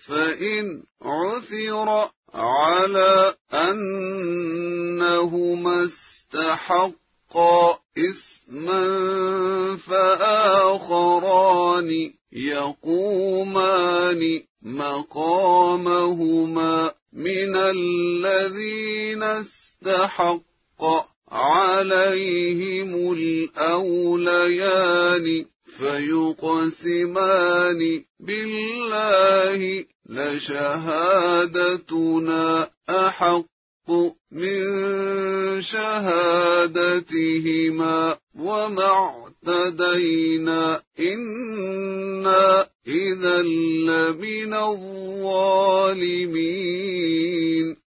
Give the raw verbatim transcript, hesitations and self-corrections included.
فإن عثر على أنهما استحقا إثما فآخران يقومان مقامهما من الذين استحق عليهم الأوليان فيقسمان بالله لشهادتنا أحق من شهادتهما وما اعتدينا إنا إذا لمن الظالمين.